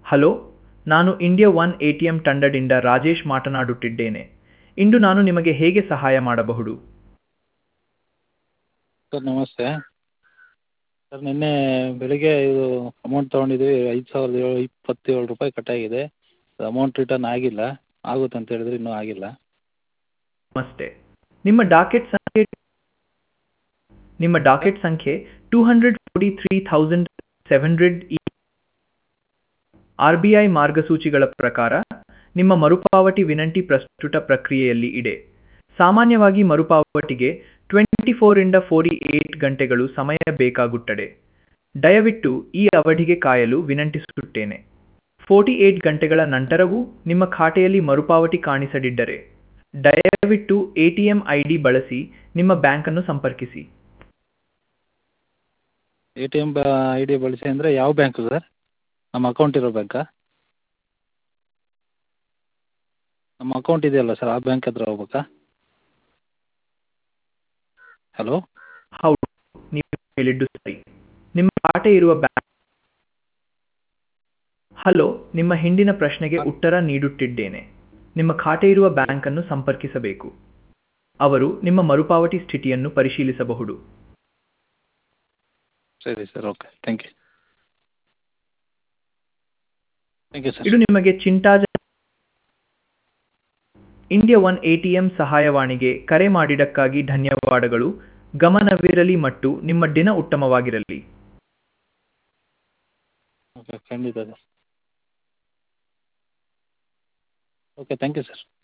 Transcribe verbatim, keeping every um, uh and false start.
Hello, ನಾನು India one A T M ತಂಡದಿಂದ ರಾಜೇಶ್ ಮಾತನಾಡುತ್ತಿದ್ದೇನೆ. ಇಂದು ನಾನು ನಿಮಗೆ ಹೇಗೆ ಸಹಾಯ ಮಾಡಬಹುದು? ಸರ್ ನಮಸ್ತೆ. ಸರ್ ನಿನ್ನೆ ಬೆಳಿಗ್ಗೆ ಇದು ಅಮೌಂಟ್ ತೊಗೊಂಡಿದ್ದೀವಿ, ಐದು ಸಾವಿರದ ಏಳು ಇಪ್ಪತ್ತೇಳು ರೂಪಾಯಿ ಕಟ್ಟಾಗಿದೆ. ಅಮೌಂಟ್ ರಿಟರ್ನ್ ಆಗಿಲ್ಲ. ಆಗುತ್ತೆ ಅಂತ ಹೇಳಿದ್ರೆ ಇನ್ನೂ ಆಗಿಲ್ಲ. ನಮಸ್ತೆ. ನಿಮ್ಮ ಡಾಕೆಟ್ ಸಂಖ್ಯೆ ನಿಮ್ಮ ಸರ್ ಡಾಕೆಟ್ ಸಂಖ್ಯೆ two hundred forty three thousand seven hundred R B I ಮಾರ್ಗಸೂಚಿಗಳ ಪ್ರಕಾರ ನಿಮ್ಮ ಮರುಪಾವತಿ ವಿನಂತಿ ಪ್ರಸ್ತುತ ಪ್ರಕ್ರಿಯೆಯಲ್ಲಿ ಇದೆ. ಸಾಮಾನ್ಯವಾಗಿ ಮರುಪಾವತಿಗೆ ಟ್ವೆಂಟಿ ಫೋರ್ ಇಂದ ಫೋರ್ಟಿ ಏಟ್ ಗಂಟೆಗಳು ಸಮಯ ಬೇಕಾಗುತ್ತದೆ. ದಯವಿಟ್ಟು ಈ ಅವಧಿಗೆ ಕಾಯಲು ವಿನಂತಿಸುತ್ತೇನೆ. ಫೋರ್ಟಿ ಏಟ್ ಗಂಟೆಗಳ ನಂತರವೂ ನಿಮ್ಮ ಖಾತೆಯಲ್ಲಿ ಮರುಪಾವತಿ ಕಾಣಿಸದಿದ್ದರೆ ದಯವಿಟ್ಟು A T M I D ಬಳಸಿ ನಿಮ್ಮ ಬ್ಯಾಂಕನ್ನು ಸಂಪರ್ಕಿಸಿ. A T M I D ಬಳಸಿ ಅಂದರೆ ಯಾವ ಬ್ಯಾಂಕು ಸರ್? ನಮ್ಮ ಅಕೌಂಟ್ ಇರೋ ಬ್ಯಾಂಕಾ? ನಮ್ಮ ಅಕೌಂಟ್ ಇದೆಯಲ್ಲ ಸರ್, ಆ ಬ್ಯಾಂಕ್ ಹತ್ರ ಹೋಗ್ಬೇಕಾ? ಹಲೋ ಹೌದು, ನೀವು ಹೇಳಿದ್ದು ಸರಿ. ನಿಮ್ಮ ಖಾತೆ ಇರುವ ಬ್ಯಾಂಕ್ ಹಲೋ, ನಿಮ್ಮ ಹಿಂದಿನ ಪ್ರಶ್ನೆಗೆ ಉತ್ತರ ನೀಡುತ್ತಿದ್ದೇನೆ. ನಿಮ್ಮ ಖಾತೆ ಇರುವ ಬ್ಯಾಂಕನ್ನು ಸಂಪರ್ಕಿಸಬೇಕು. ಅವರು ನಿಮ್ಮ ಮರುಪಾವತಿ ಸ್ಥಿತಿಯನ್ನು ಪರಿಶೀಲಿಸಬಹುದು. ಸರಿ sir, okay, thank you. Thank you sir. ಇದು ನಿಮಗೆ ಚಿಂತಾಜ India one A T M ಸಹಾಯವಾಣಿಗೆ ಕರೆ ಮಾಡಿದ್ದಕ್ಕಾಗಿ ಧನ್ಯವಾದಗಳು. ಗಮನವಿರಲಿ ಮತ್ತು ನಿಮ್ಮ ದಿನ ಉತ್ತಮವಾಗಿರಲಿ. ಓಕೆ, ಖಂಡಿತ sir. Okay, thank you sir.